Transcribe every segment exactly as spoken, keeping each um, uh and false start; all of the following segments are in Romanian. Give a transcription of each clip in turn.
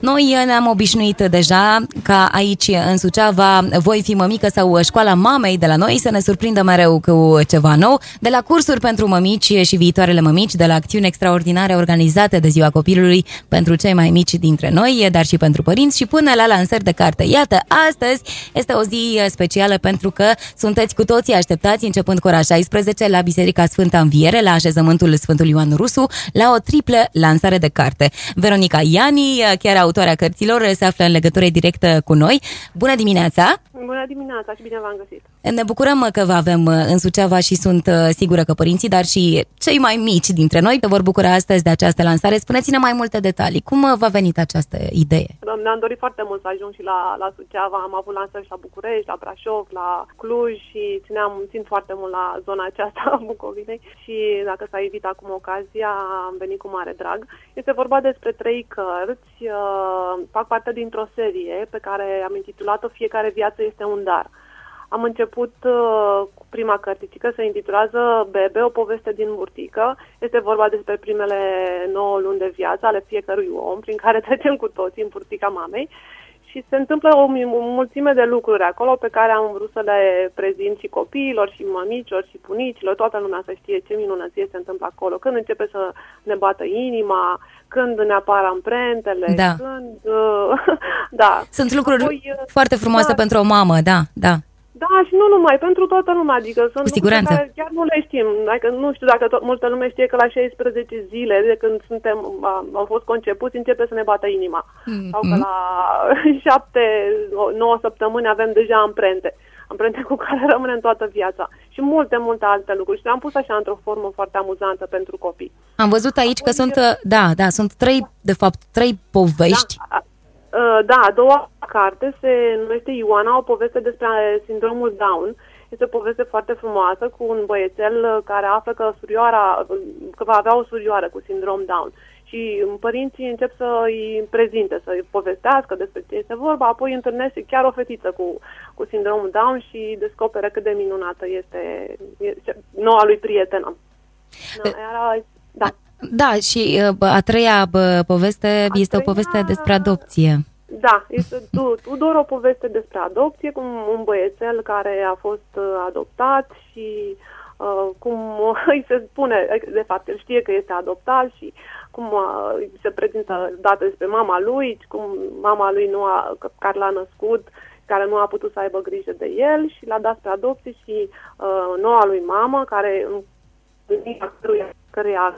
Noi ne-am obișnuit deja ca aici în Suceava Voi fi mămică sau Școala Mamei de la noi să ne surprindă mereu cu ceva nou, de la cursuri pentru mămici și viitoarele mămici, de la acțiuni extraordinare organizate de Ziua Copilului pentru cei mai mici dintre noi, dar și pentru părinți, și până la lansări de carte. Iată, astăzi este o zi specială pentru că sunteți cu toții așteptați începând cu ora șaisprezece la Biserica Sfânta Înviere, la așezământul Sfântul Ioan Rusu, la o triplă lansare de carte. Veronica Iani, chiar autoarea cărților, se află în legătură directă cu noi. Bună dimineața! Bună dimineața și bine v-am găsit! Ne bucurăm că vă avem în Suceava și sunt sigură că părinții, dar și cei mai mici dintre noi te vor bucura astăzi de această lansare. Spuneți-ne mai multe detalii. Cum v-a venit această idee? Ne-am dorit foarte mult să ajung și la, la Suceava. Am avut lansări și la București, la Brașov, la Cluj și țineam, țin foarte mult la zona aceasta a Bucovinei și dacă s-a evit acum ocazia, am venit cu mare drag. Este vorba despre trei cărți, uh, fac parte dintr-o serie pe care am intitulat-o Fiecare viață este un dar. Am început uh, cu prima cărticică, se intitulează Bebe, o poveste din burtică. Este vorba despre primele nouă luni de viață ale fiecărui om, prin care trecem cu toții în burtica mamei. Și se întâmplă o, o mulțime de lucruri acolo pe care am vrut să le prezint și copiilor, și mămicilor, și bunicilor, toată lumea să știe ce minunăție se întâmplă acolo, când începe să ne bată inima, când ne apar amprentele, da. când... Uh, da. Sunt lucruri Apoi, foarte frumoase da, pentru o mamă, da, da. Da, și nu numai, pentru toată lumea, adică sunt cu siguranță. Care chiar nu le știm. Adică nu știu dacă tot, multă lume știe că la șaisprezece zile de când suntem, am fost concepuți, începe să ne bată inima. Mm-hmm. Sau că la șapte, nouă săptămâni avem deja amprente. Amprente cu care rămânem toată viața. Și multe, multe alte lucruri. Și le-am pus așa într-o formă foarte amuzantă pentru copii. Am văzut aici Apoi, că sunt, da, da, sunt trei, de fapt, trei povești. Da, Da, a doua carte se numește Ioana, o poveste despre sindromul Down. Este o poveste foarte frumoasă cu un băiețel care află că surioara, că va avea o surioară cu sindrom Down. Și părinții încep să îi prezinte, să îi povestească despre ce este vorba, apoi întâlnește chiar o fetiță cu, cu sindromul Down și descoperă cât de minunată este, este noua lui prietenă. Da, era, da. Da, și a treia poveste a este treia... o poveste despre adopție. Da, este Tudor, o poveste despre adopție, cu un băiețel care a fost adoptat și uh, cum îi se spune, de fapt, el știe că este adoptat și cum uh, se prezintă date despre mama lui, cum mama lui nu a, care l-a născut, care nu a putut să aibă grijă de el și l-a dat spre adopție și uh, noua lui mamă, care în căruia, căruia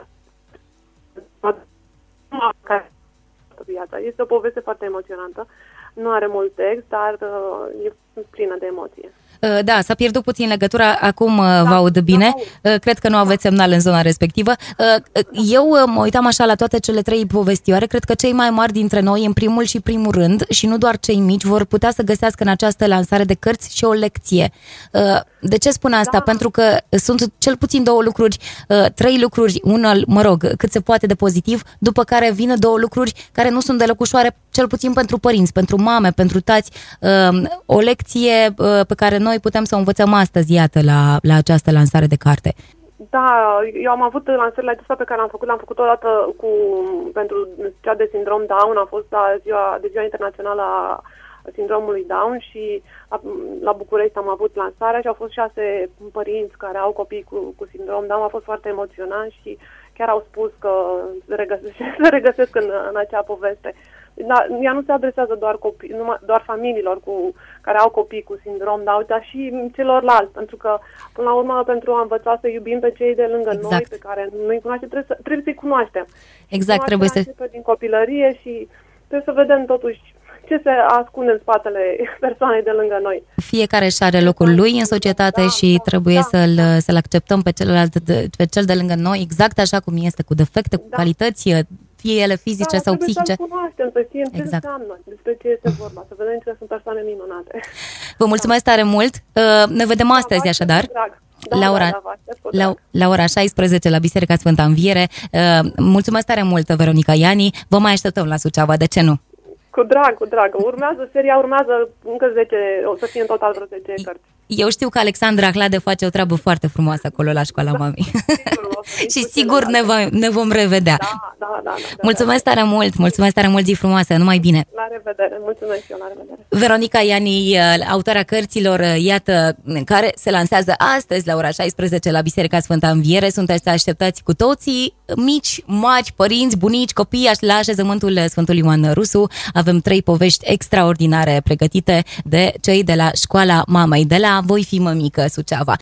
este o poveste foarte emoționantă. Nu are mult text, dar uh, e plină de emoție. Da, s-a pierdut puțin legătura, acum da, vă aud bine. Da. Cred că nu aveți semnal în zona respectivă. Eu mă uitam așa la toate cele trei povestioare. Cred că cei mai mari dintre noi, în primul și primul rând, și nu doar cei mici, vor putea să găsească în această lansare de cărți și o lecție. De ce spun asta? Da. Pentru că sunt cel puțin două lucruri, trei lucruri, unul, mă rog, cât se poate de pozitiv, după care vin două lucruri care nu sunt deloc ușoare, cel puțin pentru părinți, pentru mame, pentru tați. O lecție pe care noi putem să o învățăm astăzi, iată, la, la această lansare de carte. Da, eu am avut lansările acestea pe care am făcut, le-am făcut odată cu, pentru cea de sindrom Down, a fost la ziua, de ziua internațională a sindromului Down și la, la București am avut lansarea și au fost șase părinți care au copii cu, cu sindrom Down, a fost foarte emoționant și chiar au spus că se regăsesc, se regăsesc în, în acea poveste. Da, ea nu se adresează doar copii, numai, doar familiilor cu, care au copii cu sindrom Down, dar și celorlalți, pentru că, până la urmă, pentru a învăța să iubim pe cei de lângă exact. Noi, pe care nu-i cunoaștem, trebuie, să, trebuie să-i cunoaștem. Exact, trebuie să... din copilărie și trebuie să vedem totuși ce se ascunde în spatele persoanei de lângă noi. Fiecare își are locul lui în societate da, și trebuie da, să-l, da. să-l acceptăm pe celălalt, de, pe cel de lângă noi, exact așa cum este, cu defecte, cu da. calități, fie ele fizice da, sau psihice. Să cunoaștem, să știm ce exact. Înseamnă, despre ce este vorba, să vedem că sunt persoane minunate. Vă mulțumesc da. tare mult. Ne vedem da, astăzi, așadar. Da, la, ora, da, da, la, la ora șaisprezece la Biserica Sfânta Înviere. Mulțumesc tare mult, Veronica Iani. Vă mai așteptăm la Suceava, de ce nu? Cu drag, cu drag. Urmează, seria urmează încă zece, o să fie în total vreo zece cărți. Eu știu că Alexandra Hlade face o treabă foarte frumoasă acolo la școala mamei. Și sigur ne, va, ne vom revedea. Da, da, da, da, mulțumesc tare mult, mulțumesc tare mult, zi frumoasă, numai bine. La revedere, mulțumesc și eu, la revedere. Veronica Iani, autoarea cărților, iată, care se lansează astăzi la ora șaisprezece la Biserica Sfânta Înviere. Sunteți așteptați cu toții, mici, mari, părinți, bunici, copii, la așezământul Sfântul Ioan Rusu. Avem trei povești extraordinare pregătite de cei de la Școala Mamei, de la Voi fi mămică Suceava.